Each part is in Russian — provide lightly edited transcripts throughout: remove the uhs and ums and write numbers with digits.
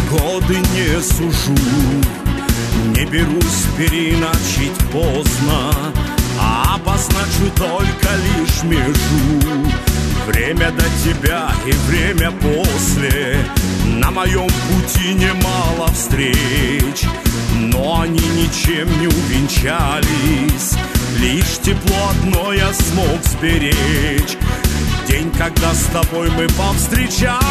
годы не сужу, не берусь переначить поздно, а обозначу только лишь межу. Время до тебя и время после. На моем пути немало встреч, но они ничем не увенчались. Лишь тепло одно я смог сберечь. День, когда с тобой мы повстречались.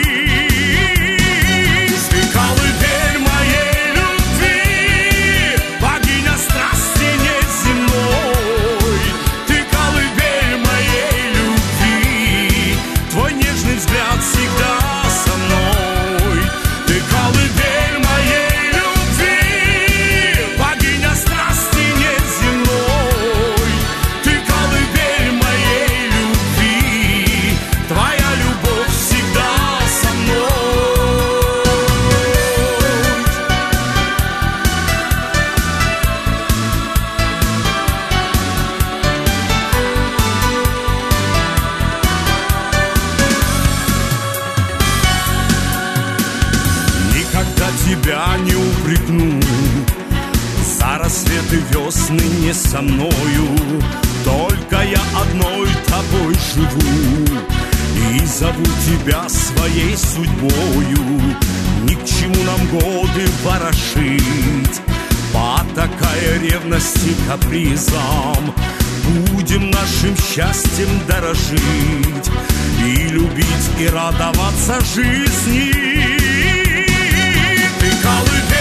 Ты колыбель моей любви, богиня страсти неземной. Ты колыбель моей любви, твой нежный взгляд всегда со мной. Ты колыбель моей любви, богиня страсти неземной. Ты колыбель моей любви, твоя любовь всегда со мной. Никогда тебя не упрекну, за рассветы весны не со мною. Только я одной тобой живу и зову тебя своей судьбою. Ни к чему нам годы ворошить, потакая ревности капризам. Будем нашим счастьем дорожить и любить, и радоваться жизни. Ты колыбель